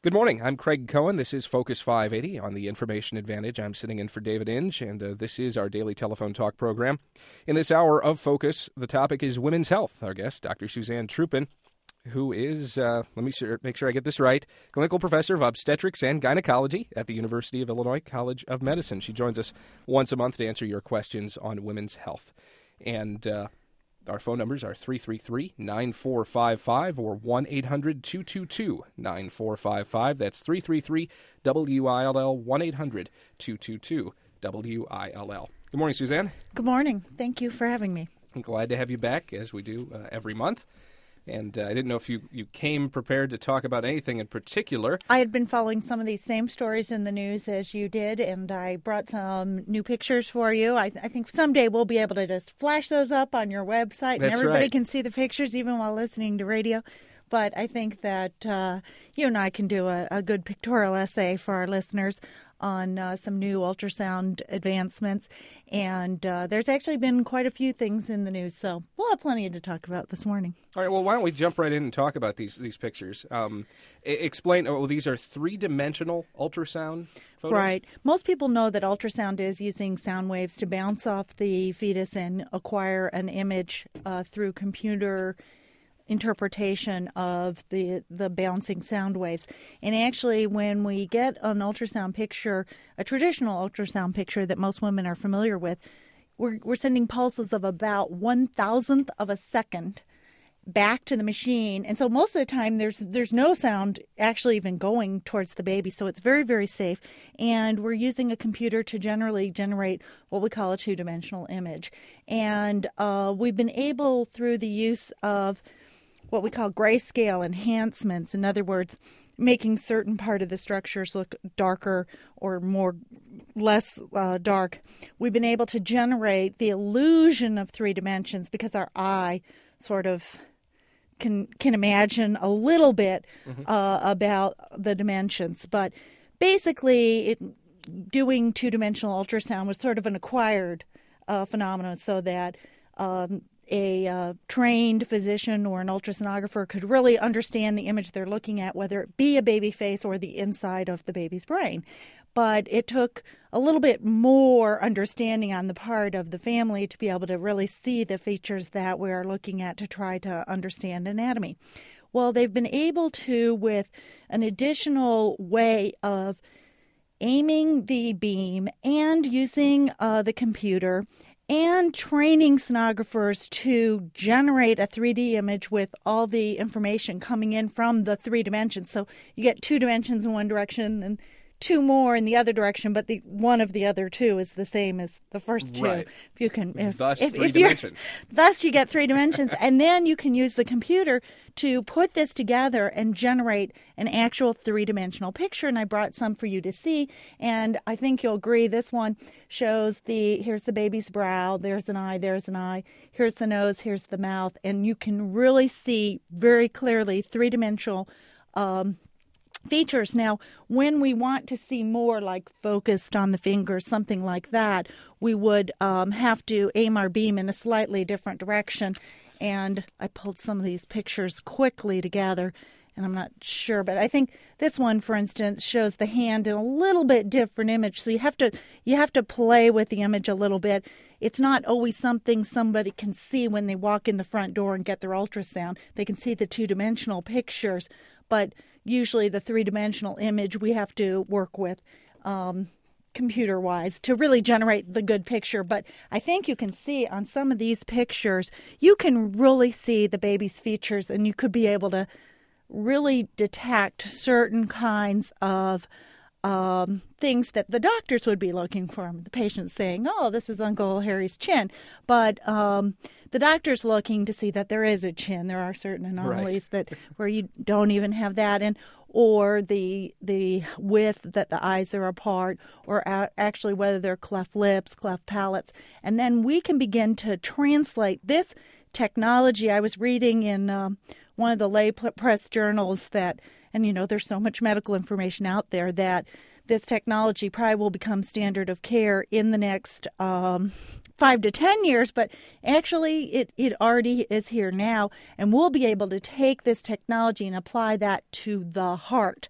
Good morning. I'm Craig Cohen. This is Focus 580 on the Information Advantage. I'm sitting in for David Inge, and this is our daily telephone talk program. In this hour of Focus, the topic is women's health. Our guest, Dr. Suzanne Trupin, who is, let me make sure I get this right, clinical professor of obstetrics and gynecology at the University of Illinois College of Medicine. She joins us once a month to answer your questions on women's health. And our phone numbers are 333-9455 or 1-800-222-9455. That's 333-WILL, 1-800-222-WILL. Good morning, Suzanne. Good morning. Thank you for having me. I'm glad to have you back, as we do every month. And I didn't know if you came prepared to talk about anything in particular. I had been following some of these same stories in the news as you did, and I brought some new pictures for you. I think someday we'll be able to just flash those up on your website, and everybody can see the pictures even while listening to radio. But I think that you and I can do a good pictorial essay for our listeners on some new ultrasound advancements. And there's actually been quite a few things in the news, so we'll have plenty to talk about this morning. All right, well, why don't we jump right in and talk about these pictures? Explain, these are three-dimensional ultrasound photos? Right. Most people know that ultrasound is using sound waves to bounce off the fetus and acquire an image through computer interpretation of the bouncing sound waves. And actually, when we get an ultrasound picture, a traditional ultrasound picture that most women are familiar with, we're sending pulses of about 1,000th of a second back to the machine. And so most of the time there's no sound actually even going towards the baby. So it's very, very safe. And we're using a computer to generally generate what we call a two-dimensional image. And we've been able, through the use of what we call grayscale enhancements, in other words, making certain part of the structures look darker or less dark, we've been able to generate the illusion of three dimensions because our eye sort of can imagine a little bit about the dimensions. But basically, doing two-dimensional ultrasound was sort of an acquired phenomenon, so that a trained physician or an ultrasonographer could really understand the image they're looking at, whether it be a baby face or the inside of the baby's brain. But it took a little bit more understanding on the part of the family to be able to really see the features that we are looking at to try to understand anatomy. Well, they've been able to, with an additional way of aiming the beam and using the computer and training sonographers to generate a 3D image with all the information coming in from the three dimensions. So you get two dimensions in one direction and two more in the other direction, but the one of the other two is the same as the first two. Right. If you can, thus three dimensions. Thus you get three dimensions, and then you can use the computer to put this together and generate an actual three-dimensional picture. And I brought some for you to see, and I think you'll agree. This one shows here's the baby's brow, there's an eye, here's the nose, here's the mouth, and you can really see very clearly three-dimensional features. Now, when we want to see more, like focused on the fingers, something like that, we would have to aim our beam in a slightly different direction. And I pulled some of these pictures quickly together, and I'm not sure, but I think this one, for instance, shows the hand in a little bit different image. So you have to play with the image a little bit. It's not always something somebody can see when they walk in the front door and get their ultrasound. They can see the two-dimensional pictures, but usually the three-dimensional image we have to work with computer-wise to really generate the good picture. But I think you can see on some of these pictures, you can really see the baby's features, and you could be able to really detect certain kinds of things that the doctors would be looking for. The patient's saying, oh, this is Uncle Harry's chin. But the doctor's looking to see that there is a chin. There are certain anomalies where you don't even have that. Or the width that the eyes are apart, or actually whether they're cleft lips, cleft palates. And then we can begin to translate this technology. I was reading in one of the lay press journals that, and there's so much medical information out there, that this technology probably will become standard of care in the next 5 to 10 years, but actually it already is here now, and we'll be able to take this technology and apply that to the heart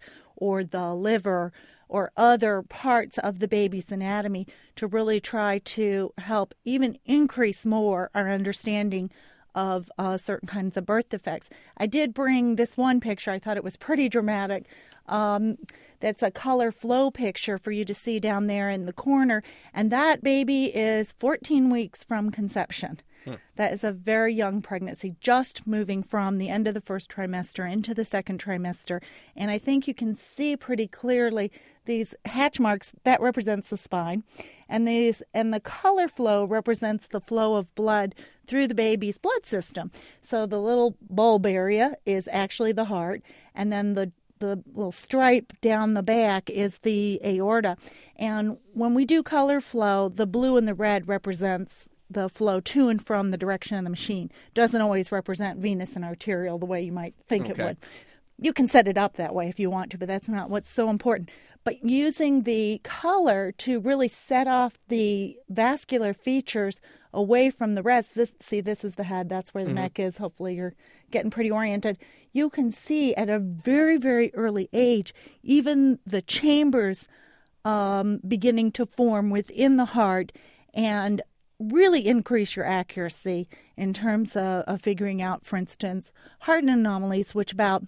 or the liver or other parts of the baby's anatomy to really try to help even increase more our understanding of certain kinds of birth defects. I did bring this one picture. I thought it was pretty dramatic. That's a color flow picture for you to see down there in the corner. And that baby is 14 weeks from conception. That is a very young pregnancy, just moving from the end of the first trimester into the second trimester. And I think you can see pretty clearly these hatch marks, that represents the spine. And the color flow represents the flow of blood through the baby's blood system. So the little bulb area is actually the heart, and then the little stripe down the back is the aorta. And when we do color flow, the blue and the red represents the flow to and from the direction of the machine. Doesn't always represent venous and arterial the way you might think it would. You can set it up that way if you want to, but that's not what's so important. But using the color to really set off the vascular features away from the rest. This is the head. That's where the neck is. Hopefully you're getting pretty oriented. You can see at a very, very early age, even the chambers beginning to form within the heart, and really increase your accuracy in terms of figuring out, for instance, heart anomalies, which about,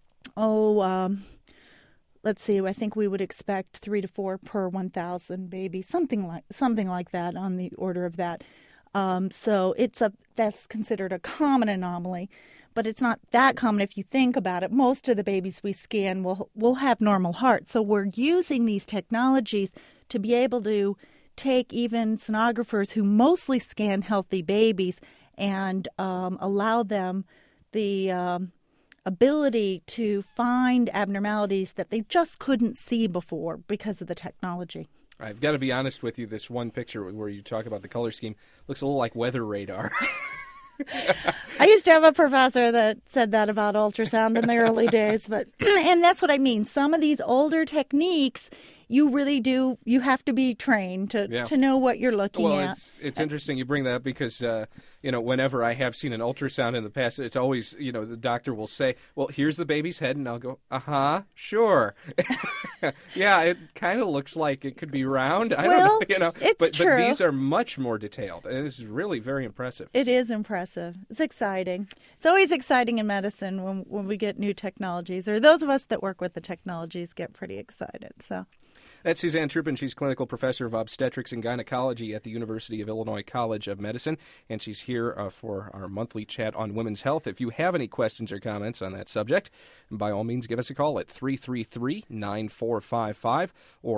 let's see, I think we would expect 3 to 4 per 1,000 babies, something like that, on the order of that. So that's considered a common anomaly, but it's not that common if you think about it. Most of the babies we scan will have normal hearts. So we're using these technologies to be able to take even sonographers who mostly scan healthy babies and allow them the ability to find abnormalities that they just couldn't see before because of the technology. I've got to be honest with you. This one picture where you talk about the color scheme looks a little like weather radar. I used to have a professor that said that about ultrasound in the early days, and that's what I mean. Some of these older techniques, you really do, you have to be trained to know what you're looking at. Well, it's interesting you bring that up because, whenever I have seen an ultrasound in the past, it's always, the doctor will say, well, here's the baby's head, and I'll go, sure. Yeah, it kind of looks like it could be round. I don't know, it's true. But these are much more detailed, and this is really very impressive. It is impressive. It's exciting. It's always exciting in medicine when we get new technologies, or those of us that work with the technologies get pretty excited, so. That's Suzanne Troopin. She's clinical professor of obstetrics and gynecology at the University of Illinois College of Medicine, and she's here for our monthly chat on women's health. If you have any questions or comments on that subject, by all means, give us a call at 333-9455 or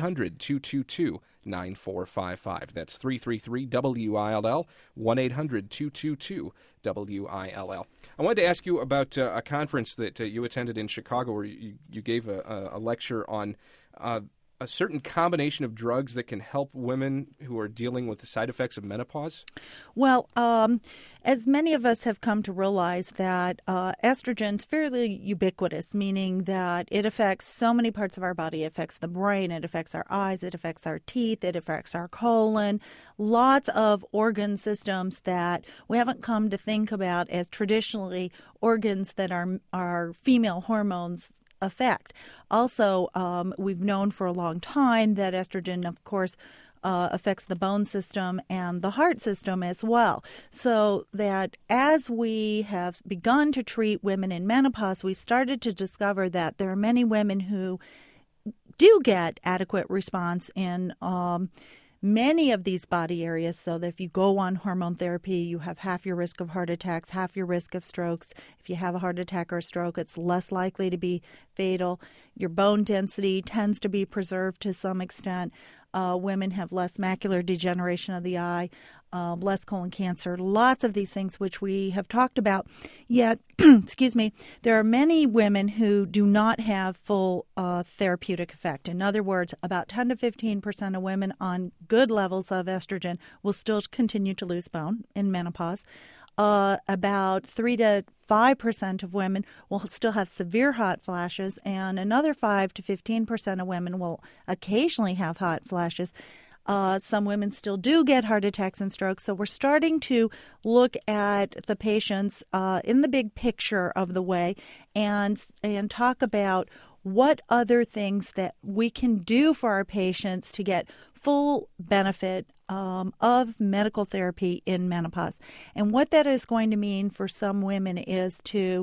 1-800-222-9455. That's 333-WILL, 1-800-222-WILL. I wanted to ask you about a conference that you attended in Chicago where you gave a lecture on a certain combination of drugs that can help women who are dealing with the side effects of menopause? Well, as many of us have come to realize that estrogen is fairly ubiquitous, meaning that it affects so many parts of our body. It affects the brain, it affects our eyes, it affects our teeth, it affects our colon, lots of organ systems that we haven't come to think about as traditionally organs that our female hormones affect. Also, we've known for a long time that estrogen, of course, affects the bone system and the heart system as well. So that as we have begun to treat women in menopause, we've started to discover that there are many women who do get adequate response in many of these body areas, so that if you go on hormone therapy, you have half your risk of heart attacks, half your risk of strokes. If you have a heart attack or a stroke, it's less likely to be fatal. Your bone density tends to be preserved to some extent. Women have less macular degeneration of the eye, less colon cancer, lots of these things which we have talked about. Yet, excuse me, there are many women who do not have full therapeutic effect. In other words, about 10 to 15% of women on good levels of estrogen will still continue to lose bone in menopause. About 3 to 5% of women will still have severe hot flashes, and another 5 to 15% of women will occasionally have hot flashes. Some women still do get heart attacks and strokes, so we're starting to look at the patients in the big picture of the way and talk about what other things that we can do for our patients to get full benefit of medical therapy in menopause. And what that is going to mean for some women is to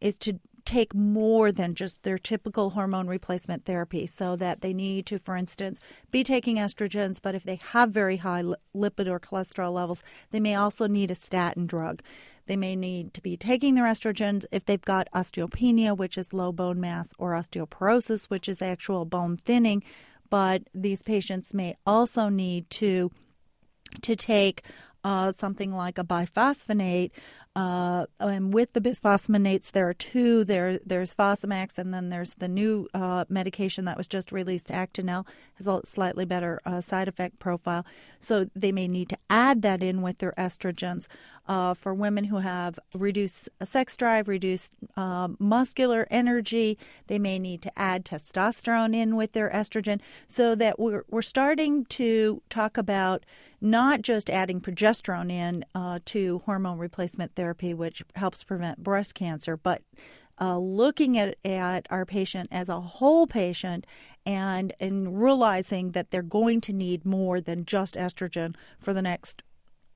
take more than just their typical hormone replacement therapy, so that they need to, for instance, be taking estrogens, but if they have very high lipid or cholesterol levels, they may also need a statin drug. They may need to be taking their estrogens if they've got osteopenia, which is low bone mass, or osteoporosis, which is actual bone thinning. But these patients may also need to take something like a biphosphonate. And with the bisphosphonates, there are two. There's Fosamax, and then there's the new medication that was just released, Actonel, has a slightly better side effect profile. So they may need to add that in with their estrogens. For women who have reduced sex drive, reduced muscular energy, they may need to add testosterone in with their estrogen, so that we're starting to talk about not just adding progesterone in to hormone replacement therapy, which helps prevent breast cancer, but looking at our patient as a whole patient and realizing that they're going to need more than just estrogen for the next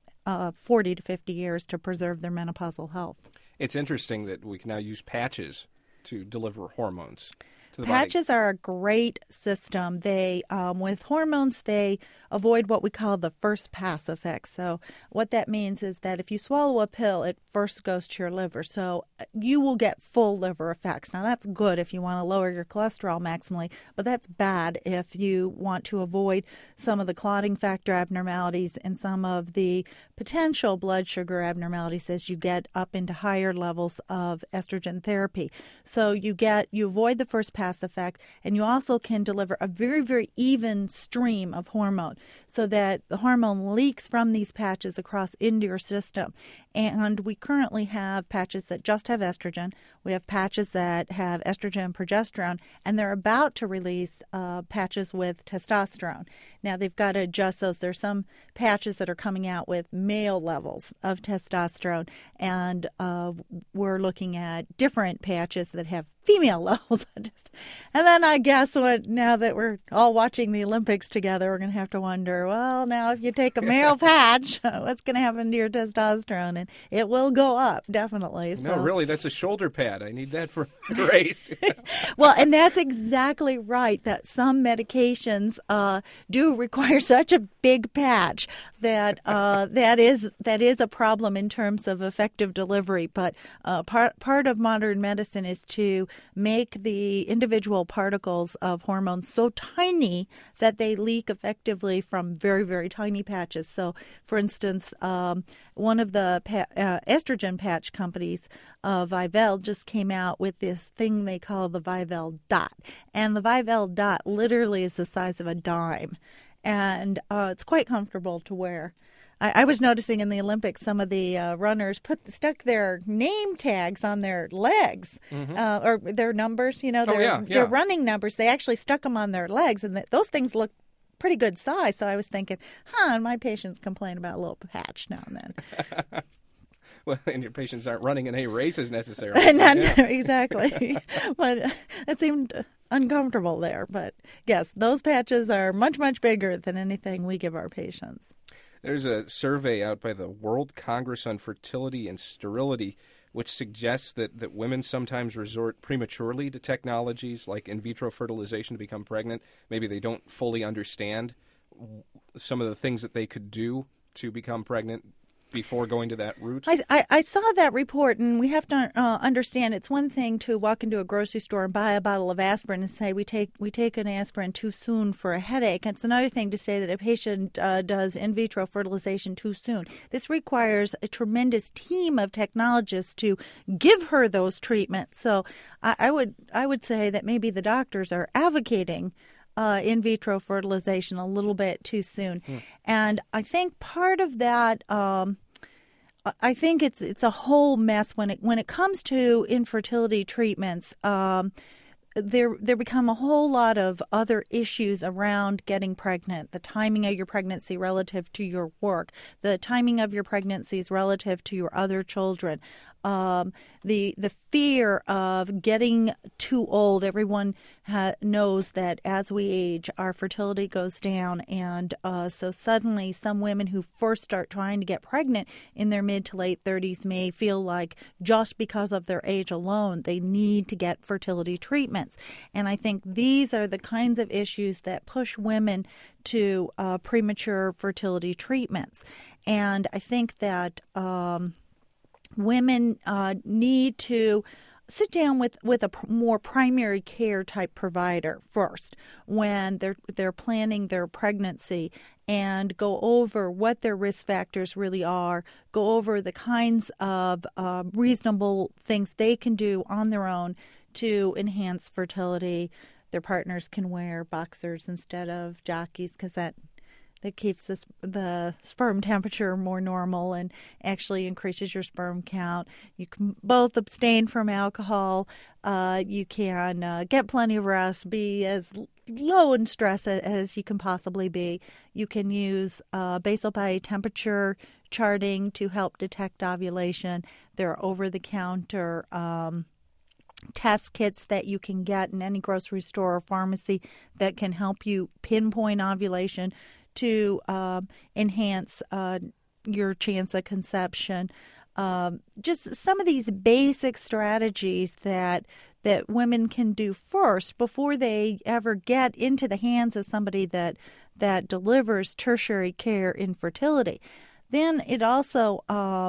40 to 50 years to preserve their menopausal health. It's interesting that we can now use patches to deliver hormones to the Patches body. are a great system. They, with hormones, they avoid what we call the first pass effect. So what that means is that if you swallow a pill, it first goes to your liver. So you will get full liver effects. Now, that's good if you want to lower your cholesterol maximally, but that's bad if you want to avoid some of the clotting factor abnormalities and some of the potential blood sugar abnormalities as you get up into higher levels of estrogen therapy. So you avoid the first pass effect, and you also can deliver a very, very even stream of hormone, so that the hormone leaks from these patches across into your system. And we currently have patches that just have estrogen. We have patches that have estrogen and progesterone, and they're about to release patches with testosterone. Now, they've got to adjust those. There's some patches that are coming out with male levels of testosterone, and we're looking at different patches that have female levels. And then I guess now that we're all watching the Olympics together, we're going to have to wonder, well, now if you take a male patch, what's going to happen to your testosterone? And it will go up, definitely. No, So. really, that's a shoulder pad. I need that for the race. Well, and that's exactly right, that some medications do require such a big patch that that is a problem in terms of effective delivery. But part of modern medicine is to make the individual particles of hormones so tiny that they leak effectively from very, very tiny patches. So, for instance, one of the estrogen patch companies, Vivelle, just came out with this thing they call the Vivelle Dot. And the Vivelle Dot literally is the size of a dime. And it's quite comfortable to wear. I was noticing in the Olympics, some of the runners stuck their name tags on their legs, or their numbers, their running numbers. They actually stuck them on their legs, and those things look pretty good size. So I was thinking, and my patients complain about a little patch now and then. Well, and your patients aren't running in any races necessarily. Exactly. But it seemed uncomfortable there. But yes, those patches are much, much bigger than anything we give our patients. There's a survey out by the World Congress on Fertility and Sterility which suggests that women sometimes resort prematurely to technologies like in vitro fertilization to become pregnant. Maybe they don't fully understand some of the things that they could do to become pregnant before going to that route? I saw that report, and we have to understand it's one thing to walk into a grocery store and buy a bottle of aspirin and say we take an aspirin too soon for a headache. It's another thing to say that a patient does in vitro fertilization too soon. This requires a tremendous team of technologists to give her those treatments. So I would say that maybe the doctors are advocating in vitro fertilization a little bit too soon. And I think part of that, I think it's a whole mess when it comes to infertility treatments. There become a whole lot of other issues around getting pregnant, the timing of your pregnancy relative to your work, the timing of your pregnancies relative to your other children. the fear of getting too old. Everyone knows that as we age, our fertility goes down, and so suddenly some women who first start trying to get pregnant in their mid to late 30s may feel like just because of their age alone, they need to get fertility treatments. And I think these are the kinds of issues that push women to premature fertility treatments. And I think that women need to sit down with a more primary care type provider first when they're planning their pregnancy, and go over what their risk factors really are, go over the kinds of reasonable things they can do on their own to enhance fertility. Their partners can wear boxers instead of jockeys because that keeps the sperm temperature more normal and actually increases your sperm count. You can both abstain from alcohol. You can get plenty of rest, be as low in stress as you can possibly be. You can use basal body temperature charting to help detect ovulation. There are over-the-counter test kits that you can get in any grocery store or pharmacy that can help you pinpoint ovulation to enhance your chance of conception. Just some of these basic strategies that women can do first before they ever get into the hands of somebody that delivers tertiary care in fertility. Then it also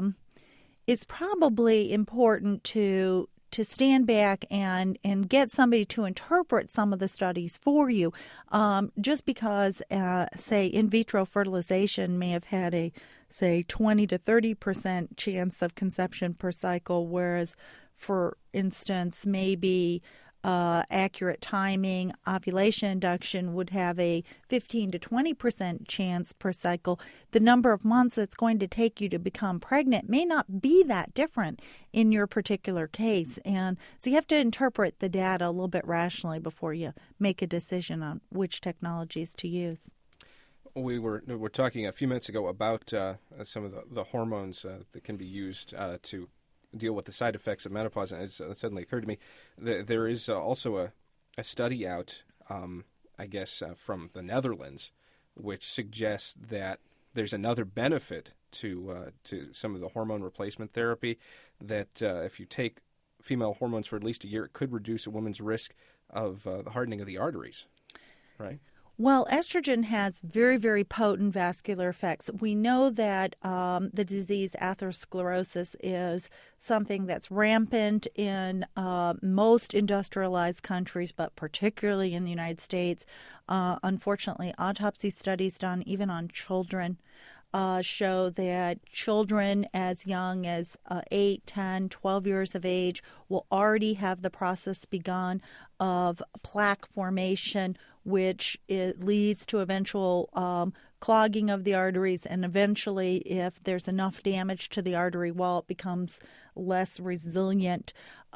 is probably important to stand back and get somebody to interpret some of the studies for you. Just because, say, in vitro fertilization may have had a, say, 20 to 30% chance of conception per cycle, whereas, for instance, maybe accurate timing, ovulation induction would have a 15 to 20% chance per cycle. The number of months it's going to take you to become pregnant may not be that different in your particular case. And so you have to interpret the data a little bit rationally before you make a decision on which technologies to use. We were talking a few minutes ago about some of the hormones that can be used to deal with the side effects of menopause, and it suddenly occurred to me that there is also a study out, I guess, from the Netherlands, which suggests that there's another benefit to some of the hormone replacement therapy, that if you take female hormones for at least a year, it could reduce a woman's risk of the hardening of the arteries, right? Well, estrogen has very, very potent vascular effects. We know that the disease atherosclerosis is something that's rampant in most industrialized countries, but particularly in the United States. Unfortunately, autopsy studies done even on children show that children as young as 8, 10, 12 years of age will already have the process begun of plaque formation, which it leads to eventual clogging of the arteries, and eventually, if there's enough damage to the artery wall, it becomes less resilient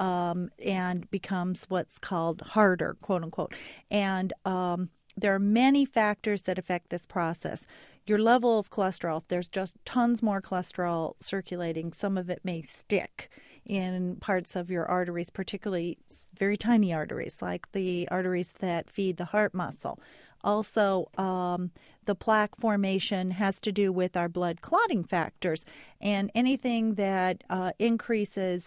and becomes what's called harder, quote unquote. And there are many factors that affect this process. Your level of cholesterol, if there's just tons more cholesterol circulating, some of it may stick in parts of your arteries, particularly very tiny arteries, like the arteries that feed the heart muscle. Also, the plaque formation has to do with our blood clotting factors, and anything that increases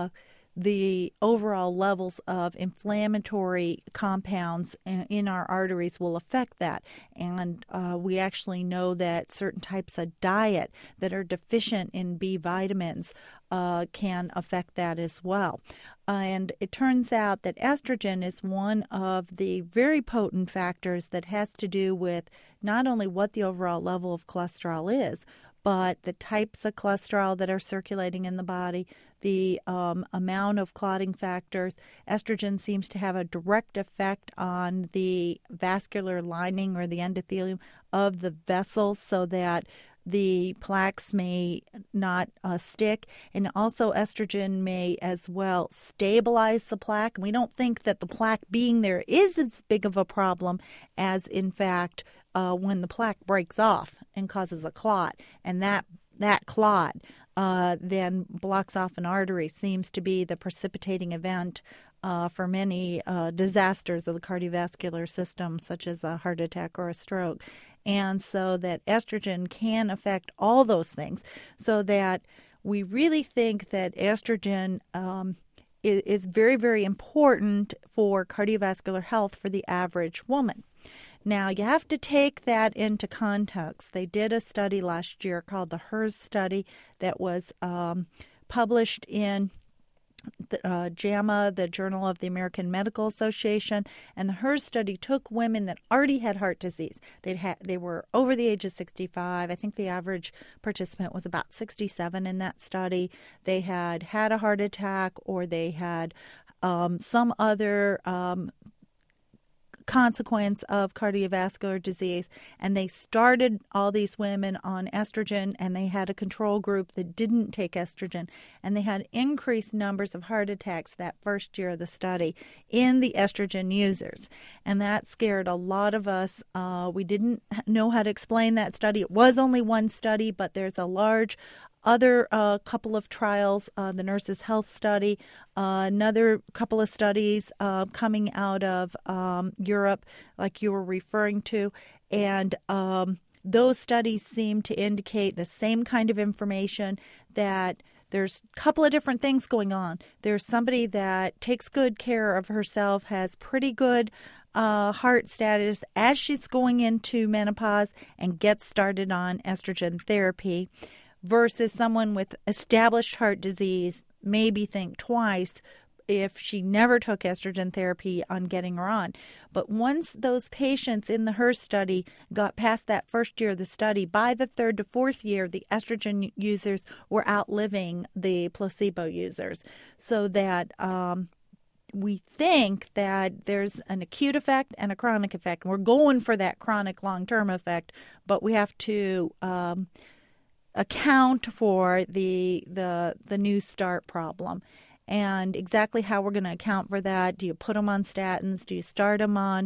the overall levels of inflammatory compounds in our arteries will affect that. And we actually know that certain types of diet that are deficient in B vitamins can affect that as well. And it turns out that estrogen is one of the very potent factors that has to do with not only what the overall level of cholesterol is, but the types of cholesterol that are circulating in the body, the amount of clotting factors. Estrogen seems to have a direct effect on the vascular lining or the endothelium of the vessels so that the plaques may not stick. And also estrogen may as well stabilize the plaque. We don't think that the plaque being there is as big of a problem as, in fact, when the plaque breaks off and causes a clot. And that clot then blocks off an artery seems to be the precipitating event for many disasters of the cardiovascular system, such as a heart attack or a stroke. And so that estrogen can affect all those things, so that we really think that estrogen is very, very important for cardiovascular health for the average woman. Now, you have to take that into context. They did a study last year called the HERS study that was published in JAMA, the Journal of the American Medical Association, and the HERS study took women that already had heart disease. They were over the age of 65. I think the average participant was about 67 in that study. They had had a heart attack, or they had some other consequence of cardiovascular disease, and they started all these women on estrogen, and they had a control group that didn't take estrogen, and they had increased numbers of heart attacks that first year of the study in the estrogen users, and that scared a lot of us. We didn't know how to explain that study. It was only one study, but there's a large other couple of trials, the Nurses' Health Study, another couple of studies coming out of Europe, like you were referring to, and those studies seem to indicate the same kind of information, that there's a couple of different things going on. There's somebody that takes good care of herself, has pretty good heart status as she's going into menopause, and gets started on estrogen therapy, versus someone with established heart disease maybe think twice if she never took estrogen therapy on getting her on. But once those patients in the HERS study got past that first year of the study, by the third to fourth year, the estrogen users were outliving the placebo users. So that we think that there's an acute effect and a chronic effect. We're going for that chronic long-term effect, but we have to account for the new start problem. And exactly how we're going to account for that: do you put them on statins? Do you start them on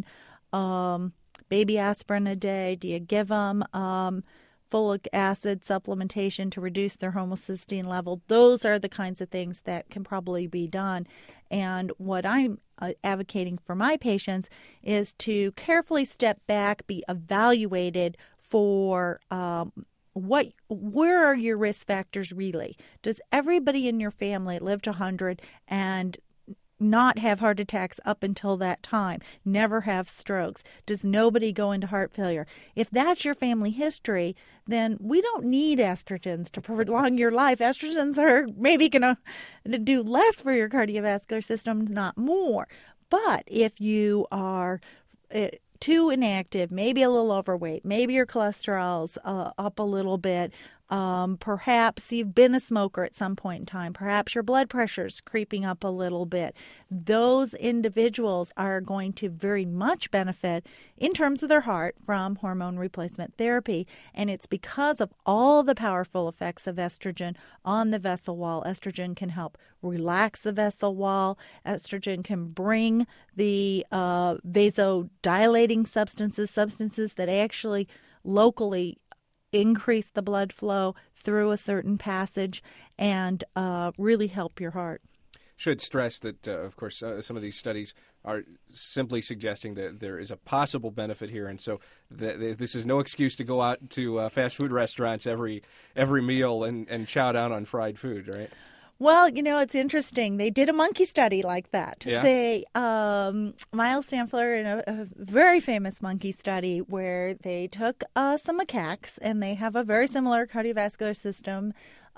baby aspirin a day? Do you give them folic acid supplementation to reduce their homocysteine level? Those are the kinds of things that can probably be done. And what I'm advocating for my patients is to carefully step back, be evaluated for where are your risk factors really? Does everybody in your family live to 100 and not have heart attacks up until that time, never have strokes? Does nobody go into heart failure? If that's your family history, then we don't need estrogens to prolong your life. Estrogens are maybe going to do less for your cardiovascular system, not more. But if you are too inactive, maybe a little overweight, maybe your cholesterol's up a little bit, perhaps you've been a smoker at some point in time, perhaps your blood pressure's creeping up a little bit, those individuals are going to very much benefit in terms of their heart from hormone replacement therapy. And it's because of all the powerful effects of estrogen on the vessel wall. Estrogen can help relax the vessel wall. Estrogen can bring the vasodilating substances that actually locally increase the blood flow through a certain passage and really help your heart. Should stress that, of course, some of these studies are simply suggesting that there is a possible benefit here, and so this is no excuse to go out to fast food restaurants every meal and chow down on fried food, right? Well, it's interesting. They did a monkey study like that. Yeah. They, Miles Stampfler, in a very famous monkey study where they took some macaques, and they have a very similar cardiovascular system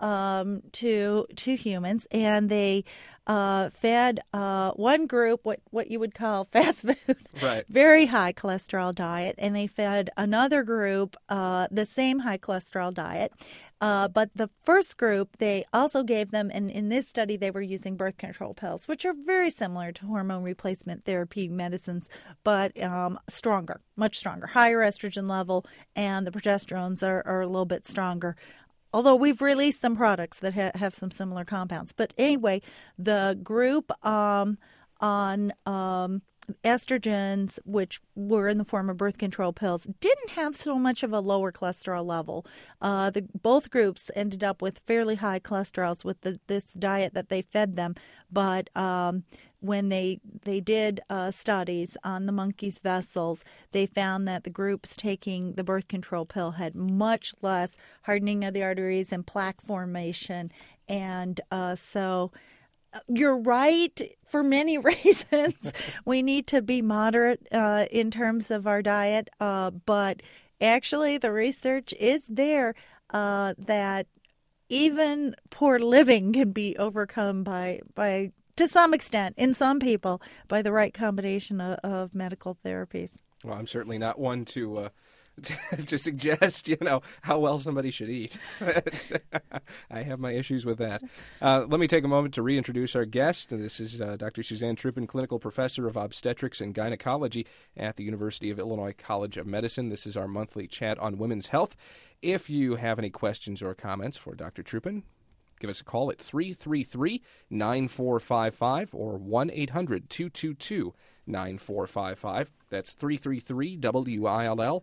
to humans, and they fed one group what you would call fast food, right, very high cholesterol diet, and they fed another group the same high cholesterol diet. But the first group, they also gave them, and in this study, they were using birth control pills, which are very similar to hormone replacement therapy medicines, but stronger, much stronger, higher estrogen level, and the progesterones are a little bit stronger. Although we've released some products that have some similar compounds. But anyway, the group on estrogens, which were in the form of birth control pills, didn't have so much of a lower cholesterol level. Both groups ended up with fairly high cholesterols with this diet that they fed them, but when they did studies on the monkeys' vessels, they found that the groups taking the birth control pill had much less hardening of the arteries and plaque formation. And so you're right for many reasons. We need to be moderate in terms of our diet, but actually the research is there that even poor living can be overcome by to some extent, in some people, by the right combination of medical therapies. Well, I'm certainly not one to suggest, how well somebody should eat. I have my issues with that. Let me take a moment to reintroduce our guest. This is Dr. Suzanne Truppen, Clinical Professor of Obstetrics and Gynecology at the University of Illinois College of Medicine. This is our monthly chat on women's health. If you have any questions or comments for Dr. Truppen, give us a call at 333-9455 or 1-800-222-9455. That's 333-WILL,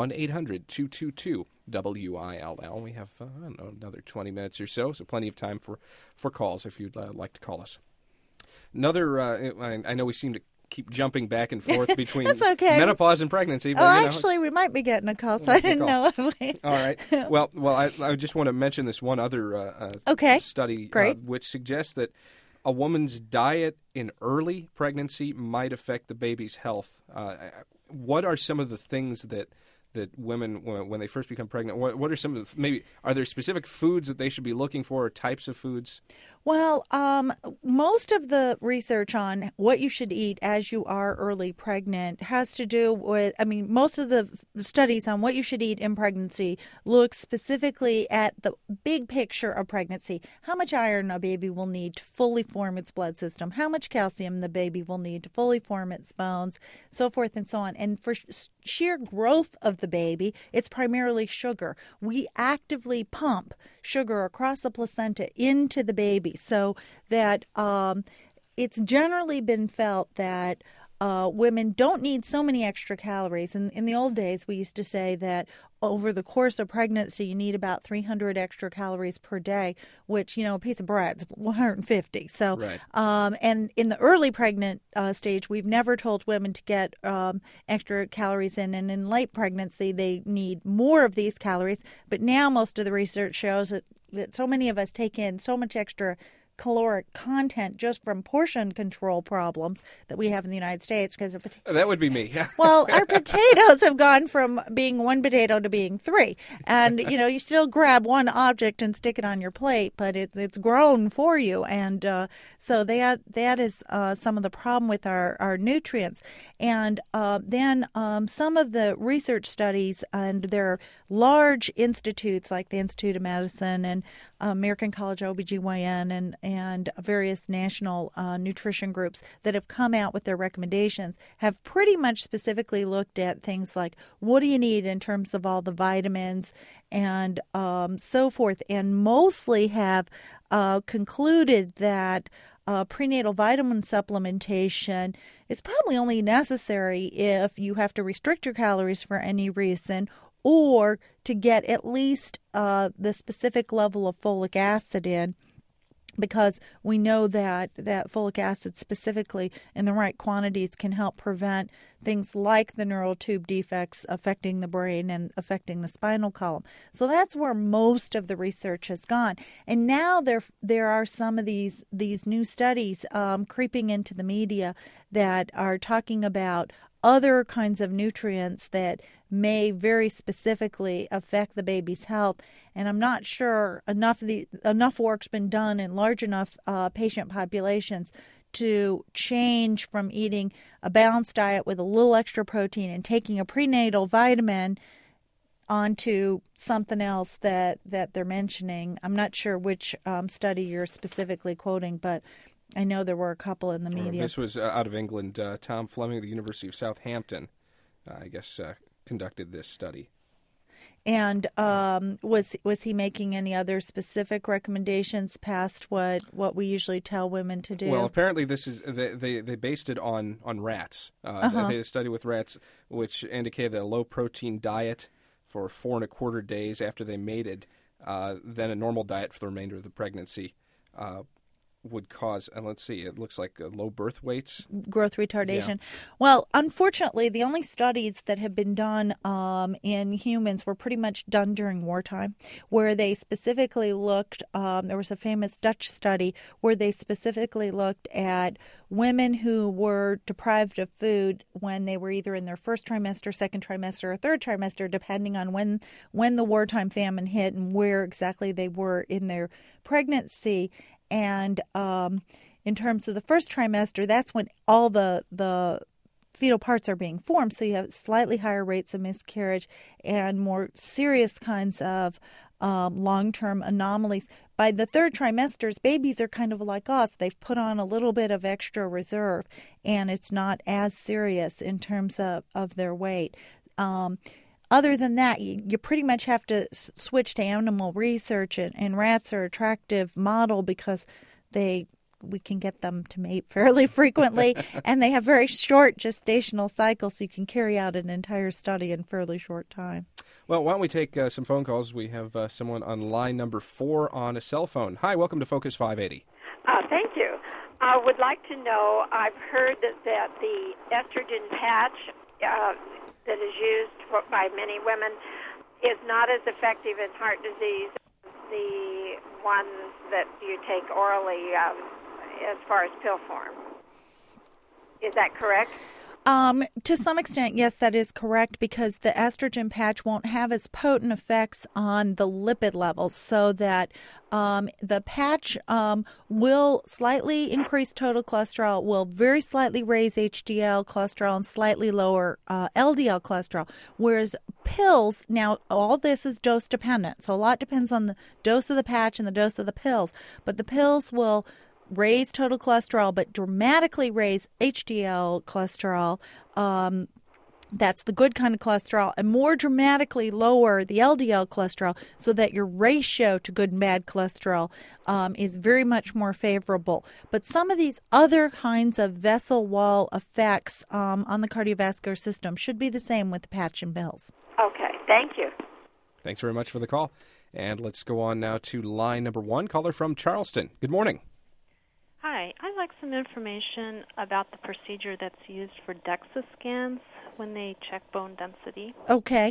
1-800-222-WILL. We have, another 20 minutes or so plenty of time for calls if you'd like to call us. Another, I know we seem to keep jumping back and forth between That's okay. menopause and pregnancy. But, actually, we might be getting a call, so I didn't know if we... All right. Well, I just want to mention this one other study which suggests that a woman's diet in early pregnancy might affect the baby's health. What are some of the things that women, when they first become pregnant, what are some of the, maybe, are there specific foods that they should be looking for, or types of foods? Well, most of the research on what you should eat as you are early pregnant has to do with, most of the studies on what you should eat in pregnancy look specifically at the big picture of pregnancy. How much iron a baby will need to fully form its blood system, how much calcium the baby will need to fully form its bones, so forth and so on. And for sheer growth of the baby, it's primarily sugar. We actively pump sugar across the placenta into the baby, so that it's generally been felt that women don't need so many extra calories. In the old days, we used to say that over the course of pregnancy, you need about 300 extra calories per day, which, a piece of bread's 150. So, right. And in the early pregnant stage, we've never told women to get extra calories in. And in late pregnancy, they need more of these calories. But now most of the research shows that so many of us take in so much extra caloric content just from portion control problems that we have in the United States because of that would be me. Well, our potatoes have gone from being one potato to being three, and you still grab one object and stick it on your plate, but it's grown for you, and so that is some of the problem with our nutrients. And then some of the research studies, and there are large institutes like the Institute of Medicine and American College of OBGYN and various national nutrition groups that have come out with their recommendations have pretty much specifically looked at things like what do you need in terms of all the vitamins and so forth, and mostly have concluded that prenatal vitamin supplementation is probably only necessary if you have to restrict your calories for any reason, or to get at least the specific level of folic acid in, because we know that folic acid specifically in the right quantities can help prevent things like the neural tube defects affecting the brain and affecting the spinal column. So that's where most of the research has gone. And now there are some of these new studies creeping into the media that are talking about other kinds of nutrients that may very specifically affect the baby's health. And I'm not sure enough work's been done in large enough patient populations to change from eating a balanced diet with a little extra protein and taking a prenatal vitamin onto something else that they're mentioning. I'm not sure which study you're specifically quoting, but I know there were a couple in the media. This was out of England. Tom Fleming of the University of Southampton, conducted this study. And was he making any other specific recommendations past what we usually tell women to do? Well, apparently this is they based it on rats. They did a study with rats which indicated that a low-protein diet for 4.25 days after they mated, then a normal diet for the remainder of the pregnancy would cause, and let's see, it looks like low birth weights. Growth retardation. Yeah. Well, unfortunately, the only studies that have been done in humans were pretty much done during wartime, where they specifically looked, there was a famous Dutch study where they specifically looked at women who were deprived of food when they were either in their first trimester, second trimester, or third trimester, depending on when the wartime famine hit and where exactly they were in their pregnancy. And in terms of the first trimester, that's when all the fetal parts are being formed. So you have slightly higher rates of miscarriage and more serious kinds of long-term anomalies. By the third trimesters, babies are kind of like us. They've put on a little bit of extra reserve, and it's not as serious in terms of their weight. Other than that, you pretty much have to switch to animal research, and rats are an attractive model because we can get them to mate fairly frequently, and they have very short gestational cycles, so you can carry out an entire study in fairly short time. Well, why don't we take some phone calls? We have someone on line number 4 on a cell phone. Hi, welcome to Focus 580. Thank you. I would like to know, I've heard that the estrogen patch that is used by many women is not as effective in heart disease as the ones that you take orally as far as pill form. Is that correct? To some extent, yes, that is correct, because the estrogen patch won't have as potent effects on the lipid levels, so that the patch will slightly increase total cholesterol, will very slightly raise HDL cholesterol, and slightly lower LDL cholesterol, whereas pills, now all this is dose dependent, so a lot depends on the dose of the patch and the dose of the pills, but the pills will raise total cholesterol, but dramatically raise HDL cholesterol. That's the good kind of cholesterol, and more dramatically lower the LDL cholesterol, so that your ratio to good and bad cholesterol is very much more favorable. But some of these other kinds of vessel wall effects on the cardiovascular system should be the same with the patch and pills. Okay, thank you. Thanks very much for the call. And let's go on now to line number 1, caller from Charleston. Good morning. Hi, I'd like some information about the procedure that's used for DEXA scans when they check bone density. Okay.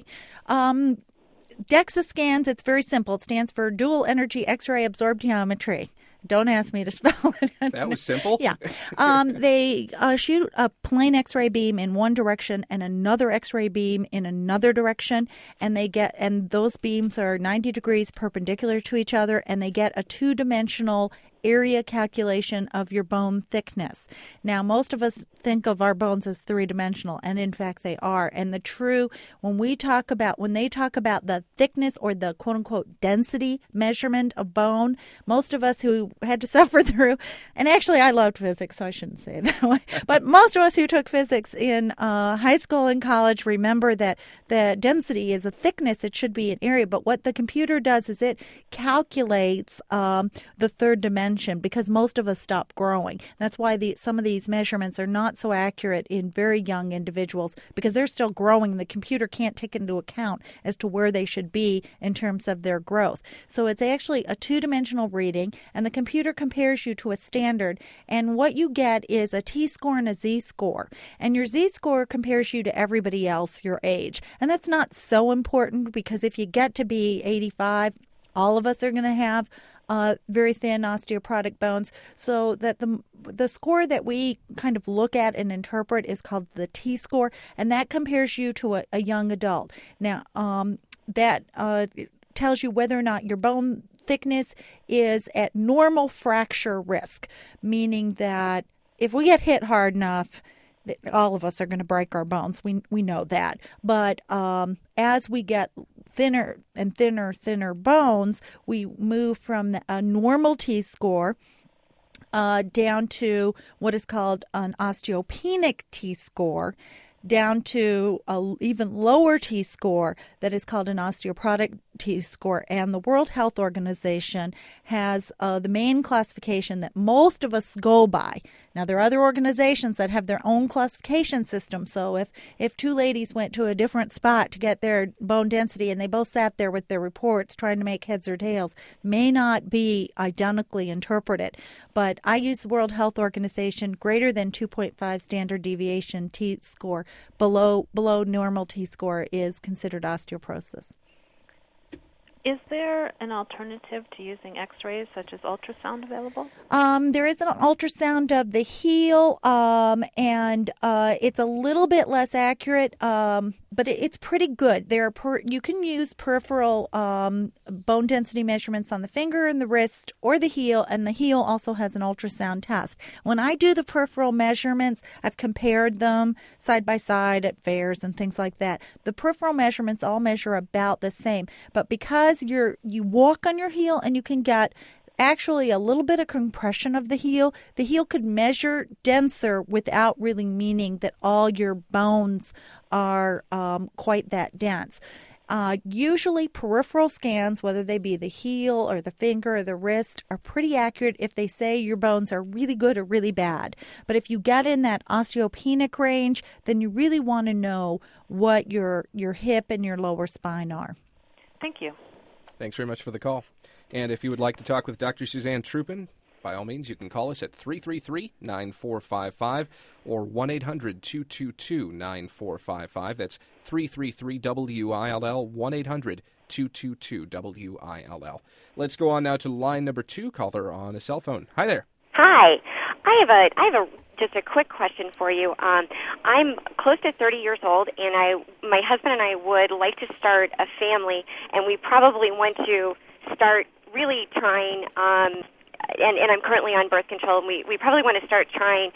DEXA scans, it's very simple. It stands for Dual Energy X-ray Absorptiometry. Don't ask me to spell it. That was simple? Yeah. They shoot a plain X-ray beam in one direction and another X-ray beam in another direction, and those beams are 90 degrees perpendicular to each other, and they get a two-dimensional area calculation of your bone thickness. Now, most of us think of our bones as three-dimensional, and in fact they are. And when they talk about the thickness or the quote-unquote density measurement of bone, most of us who had to suffer through, and actually I loved physics, so I shouldn't say it that way, but most of us who took physics in high school and college remember that the density is a thickness. It should be an area, but what the computer does is it calculates the third dimension, because most of us stop growing. That's why some of these measurements are not so accurate in very young individuals, because they're still growing. The computer can't take into account as to where they should be in terms of their growth. So it's actually a two-dimensional reading, and the computer compares you to a standard, and what you get is a T-score and a Z-score. And your Z-score compares you to everybody else your age. And that's not so important, because if you get to be 85, all of us are going to have very thin osteoporotic bones, so that the score that we kind of look at and interpret is called the T-score, and that compares you to a young adult. Now, that tells you whether or not your bone thickness is at normal fracture risk, meaning that if we get hit hard enough, all of us are going to break our bones. We know that. But as we get thinner and thinner bones, we move from a normal T-score down to what is called an osteopenic T-score. down to a even lower T-score that is called an osteoporotic T-score. And the World Health Organization has the main classification that most of us go by. Now, there are other organizations that have their own classification system. So if two ladies went to a different spot to get their bone density and they both sat there with their reports trying to make heads or tails, may not be identically interpreted. But I use the World Health Organization greater than 2.5 standard deviation T-score. Below normal T-score is considered osteoporosis. Is there an alternative to using x-rays such as ultrasound available? There is an ultrasound of the heel, and it's a little bit less accurate, but it's pretty good. You can use peripheral bone density measurements on the finger and the wrist or the heel, and the heel also has an ultrasound test. When I do the peripheral measurements, I've compared them side by side at fairs and things like that. The peripheral measurements all measure about the same, but because you walk on your heel and you can get actually a little bit of compression of the heel could measure denser without really meaning that all your bones are quite that dense. Usually peripheral scans, whether they be the heel or the finger or the wrist, are pretty accurate if they say your bones are really good or really bad. But if you get in that osteopenic range, then you really want to know what your hip and your lower spine are. Thank you. Thanks very much for the call. And if you would like to talk with Dr. Suzanne Troopin, by all means, you can call us at 333-9455 or 1-800-222-9455. That's 333-WILL, 1-800-222-WILL. Let's go on now to line number 2, caller on a cell phone. Hi there. Hi. I have just a quick question for you. I'm close to 30 years old, and my husband and I would like to start a family, and we probably want to start really trying, and I'm currently on birth control, and we probably want to start trying,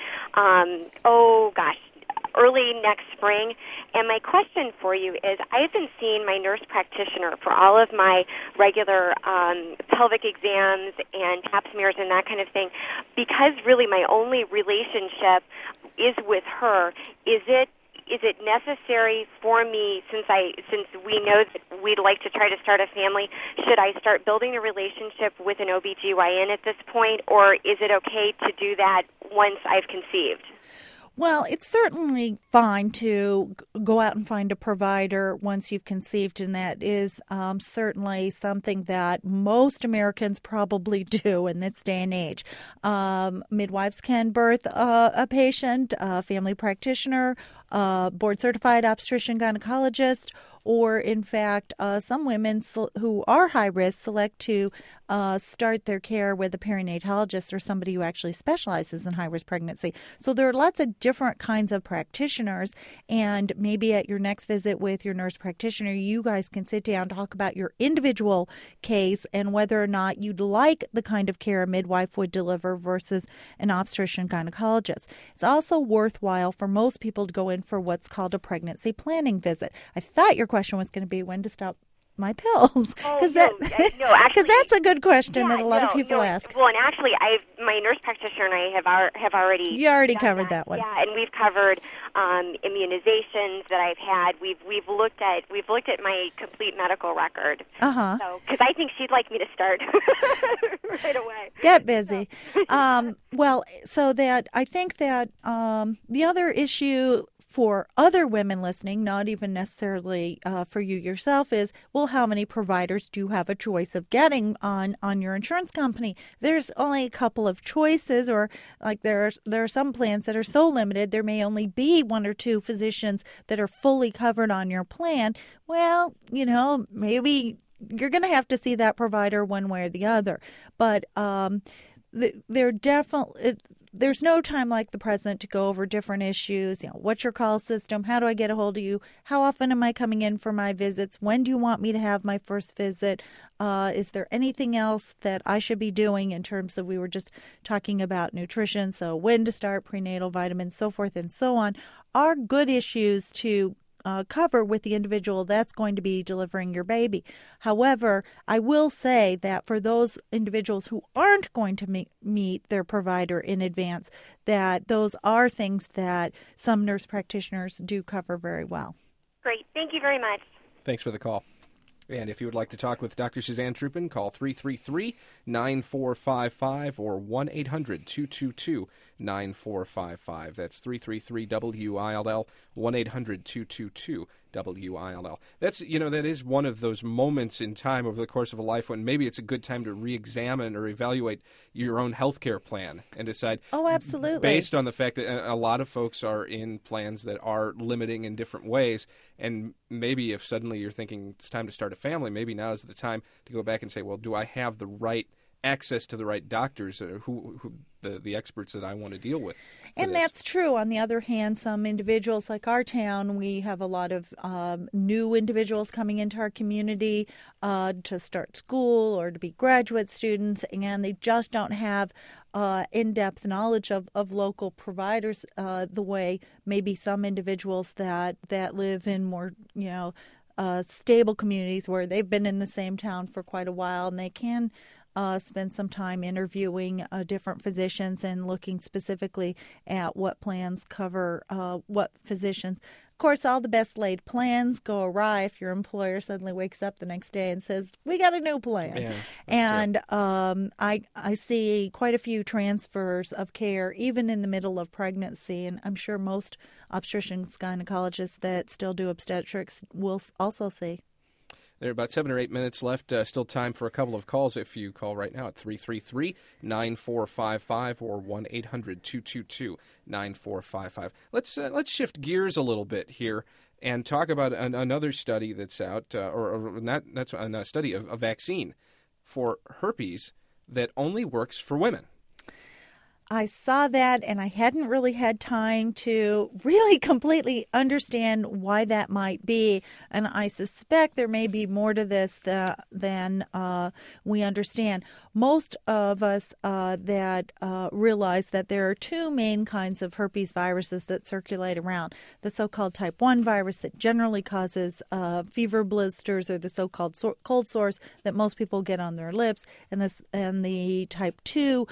early next spring. And my question for you is, I've been seeing my nurse practitioner for all of my regular pelvic exams and pap smears and that kind of thing, because really my only relationship is with her. Is it necessary for me, since we know that we'd like to try to start a family, should I start building a relationship with an OBGYN at this point, or is it okay to do that once I've conceived? Well, it's certainly fine to go out and find a provider once you've conceived, and that is certainly something that most Americans probably do in this day and age. Midwives can birth a patient, a family practitioner, board-certified obstetrician gynecologist, or in fact, some women who are high risk select to start their care with a perinatologist or somebody who actually specializes in high risk pregnancy. So there are lots of different kinds of practitioners, and maybe at your next visit with your nurse practitioner, you guys can sit down, talk about your individual case and whether or not you'd like the kind of care a midwife would deliver versus an obstetrician gynecologist. It's also worthwhile for most people to go in for what's called a pregnancy planning visit. I thought your question was going to be when to stop my pills, because that's a good question that a lot of people ask. Well, and actually, my nurse practitioner and I have already covered that one. Yeah, and we've covered immunizations that I've had. We've looked at my complete medical record. So, because I think she'd like me to start right away. Get busy. Well, so that I think that the other issue for other women listening, not even necessarily for you yourself, is, well, how many providers do you have a choice of getting on your insurance company? There's only a couple of choices, or like there are some plans that are so limited there may only be one or two physicians that are fully covered on your plan. Well, maybe you're going to have to see that provider one way or the other. But there's no time like the present to go over different issues. What's your call system? How do I get a hold of you? How often am I coming in for my visits? When do you want me to have my first visit? Is there anything else that I should be doing in terms of, we were just talking about nutrition, so when to start prenatal vitamins, so forth and so on, are good issues to cover with the individual that's going to be delivering your baby. However, I will say that for those individuals who aren't going to meet their provider in advance, that those are things that some nurse practitioners do cover very well. Great. Thank you very much. Thanks for the call. And if you would like to talk with Dr. Suzanne Troopin, call 333-9455 or 1-800-222-9455. That's 333-WILL, 1-800-222-WILL. That's, that is one of those moments in time over the course of a life when maybe it's a good time to re-examine or evaluate your own health care plan and decide. Oh, absolutely. Based on the fact that a lot of folks are in plans that are limiting in different ways. And maybe if suddenly you're thinking it's time to start a family, maybe now is the time to go back and say, well, do I have the right access to the right doctors, the experts that I want to deal with? And that's true. On the other hand, some individuals like our town, we have a lot of new individuals coming into our community to start school or to be graduate students, and they just don't have in-depth knowledge of local providers the way maybe some individuals that live in more, stable communities where they've been in the same town for quite a while, and they can spend some time interviewing different physicians and looking specifically at what plans cover what physicians. Of course, all the best laid plans go awry if your employer suddenly wakes up the next day and says, we got a new plan. Yeah, and I see quite a few transfers of care even in the middle of pregnancy, and I'm sure most obstetricians, gynecologists that still do obstetrics will also see. There are about 7 or 8 minutes left. Still time for a couple of calls if you call right now at 333-9455 or 1-800-222-9455. Let's shift gears a little bit here and talk about another study that's out, that's a study of a vaccine for herpes that only works for women. I saw that, and I hadn't really had time to really completely understand why that might be. And I suspect there may be more to this than we understand. Most of us that realize that there are two main kinds of herpes viruses that circulate around. The so-called type 1 virus that generally causes fever blisters, or the so-called cold sores that most people get on their lips, and the type 2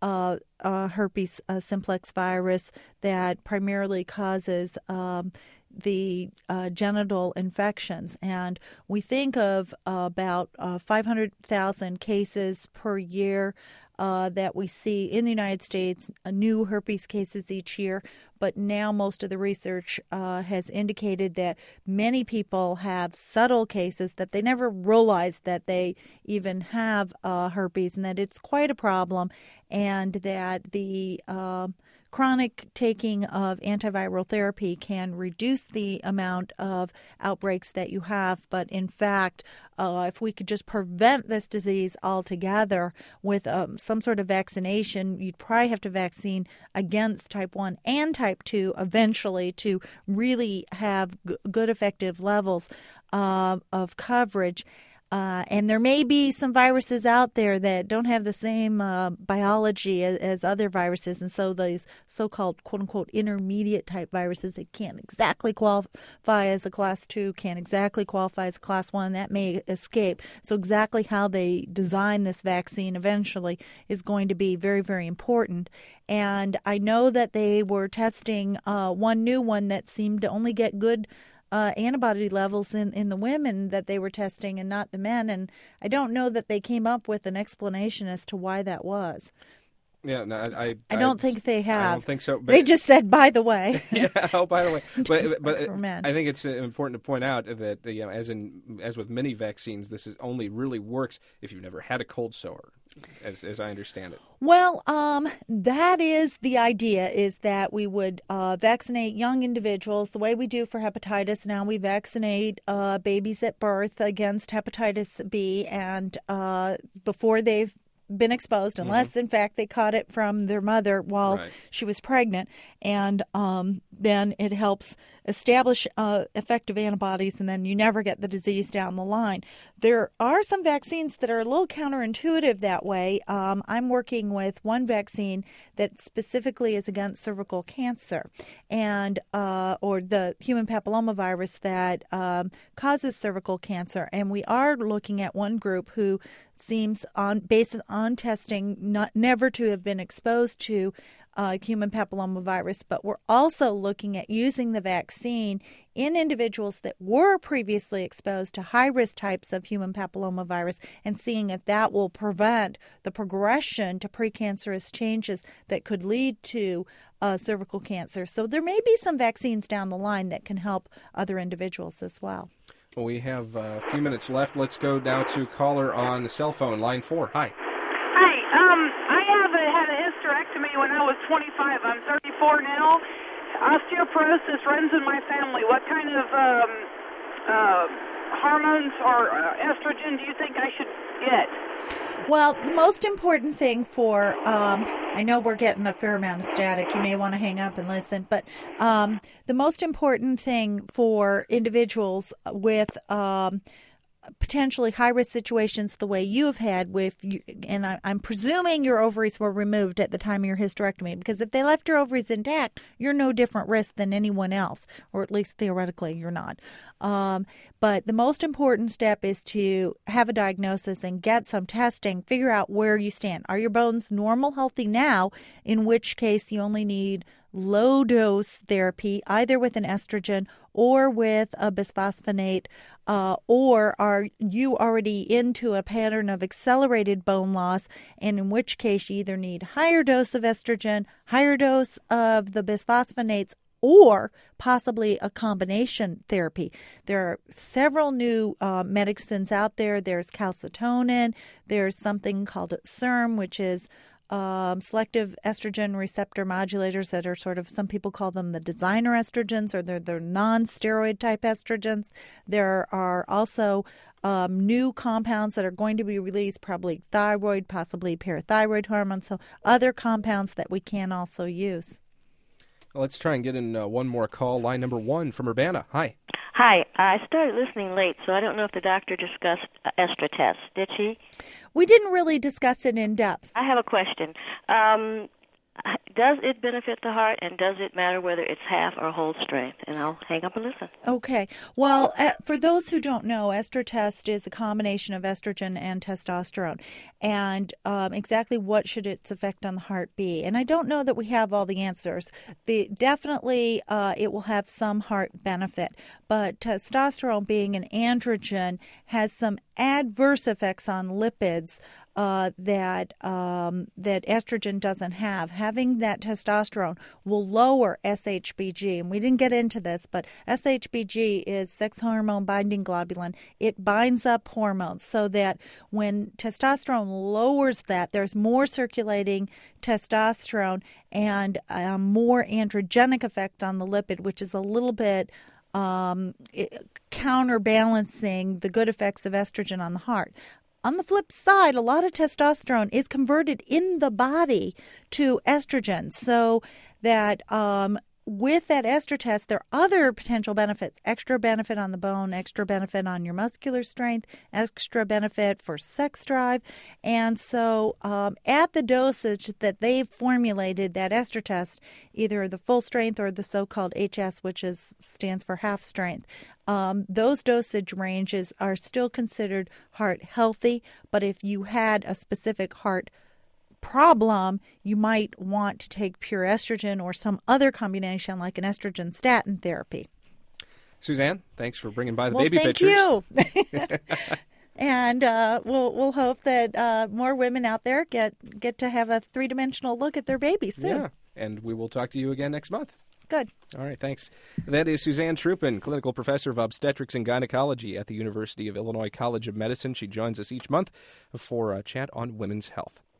herpes simplex virus that primarily causes the genital infections. And we think of about 500,000 cases per year that we see in the United States, new herpes cases each year. But now most of the research has indicated that many people have subtle cases that they never realize that they even have herpes, and that it's quite a problem, and that the chronic taking of antiviral therapy can reduce the amount of outbreaks that you have. But in fact, if we could just prevent this disease altogether with some sort of vaccination, you'd probably have to vaccine against type 1 and type 2 eventually to really have good effective levels of coverage. And there may be some viruses out there that don't have the same biology as other viruses. And so these so-called, quote-unquote, intermediate type viruses that can't exactly qualify as a class 2, can't exactly qualify as a class 1, that may escape. So exactly how they design this vaccine eventually is going to be very, very important. And I know that they were testing one new one that seemed to only get good antibody levels in the women that they were testing and not the men. And I don't know that they came up with an explanation as to why that was. Yeah, no, I don't think they have. I don't think so. But they just said, by the way. Yeah, oh, by the way. But for men. I think it's important to point out that as with many vaccines, this only really works if you've never had a cold sore, as I understand it. Well, that is the idea, is that we would vaccinate young individuals the way we do for hepatitis. Now we vaccinate babies at birth against hepatitis B, and before they've been exposed, unless, in fact, they caught it from their mother while she was pregnant. And then it helps establish effective antibodies, and then you never get the disease down the line. There are some vaccines that are a little counterintuitive that way. I'm working with one vaccine that specifically is against cervical cancer and or the human papillomavirus that causes cervical cancer. And we are looking at one group who seems, based on testing, never to have been exposed to human papillomavirus, but we're also looking at using the vaccine in individuals that were previously exposed to high-risk types of human papillomavirus and seeing if that will prevent the progression to precancerous changes that could lead to cervical cancer. So there may be some vaccines down the line that can help other individuals as well. Well, we have a few minutes left. Let's go now to caller on the cell phone, line 4. Hi. Hi. I had a hysterectomy when I was 25. I'm 34 now. Osteoporosis runs in my family. What kind of hormones or estrogen do you think I should get? Well, the most important thing for, I know we're getting a fair amount of static. You may want to hang up and listen. But the most important thing for individuals with potentially high-risk situations the way you have had with, and I'm presuming your ovaries were removed at the time of your hysterectomy, because if they left your ovaries intact, you're no different risk than anyone else, or at least theoretically you're not. But the most important step is to have a diagnosis and get some testing, figure out where you stand. Are your bones normal, healthy now, in which case you only need low-dose therapy, either with an estrogen or with a bisphosphonate, or are you already into a pattern of accelerated bone loss, and in which case you either need higher dose of estrogen, higher dose of the bisphosphonates, or possibly a combination therapy. There are several new medicines out there. There's calcitonin. There's something called SERM, which is selective estrogen receptor modulators that are sort of, some people call them the designer estrogens, or they're non-steroid type estrogens. There are also new compounds that are going to be released, probably thyroid, possibly parathyroid hormone, so other compounds that we can also use. Let's try and get in one more call. Line number 1 from Urbana. Hi. Hi. I started listening late, so I don't know if the doctor discussed EstraTest. Did she? We didn't really discuss it in depth. I have a question. Does it benefit the heart, and does it matter whether it's half or whole strength? And I'll hang up and listen. Okay. Well, for those who don't know, EstraTest is a combination of estrogen and testosterone. And exactly what should its effect on the heart be? And I don't know that we have all the answers. Definitely it will have some heart benefit. But testosterone, being an androgen, has some adverse effects on lipids that estrogen doesn't have. Having that testosterone will lower SHBG. And we didn't get into this, but SHBG is sex hormone binding globulin. It binds up hormones so that when testosterone lowers that, there's more circulating testosterone and a more androgenic effect on the lipid, which is a little bit counterbalancing the good effects of estrogen on the heart. On the flip side, a lot of testosterone is converted in the body to estrogen, so that with that EstraTest, there are other potential benefits: extra benefit on the bone, extra benefit on your muscular strength, extra benefit for sex drive. And so at the dosage that they've formulated, that EstraTest, either the full strength or the so-called HS, which stands for half strength, those dosage ranges are still considered heart healthy. But if you had a specific heart problem, you might want to take pure estrogen or some other combination like an estrogen statin therapy. Suzanne, thanks for bringing by the baby pictures. Thank you. And we'll hope that more women out there get to have a three-dimensional look at their babies soon. Yeah, and we will talk to you again next month. Good. All right, thanks. That is Suzanne Trupin, clinical professor of obstetrics and gynecology at the University of Illinois College of Medicine. She joins us each month for a chat on women's health.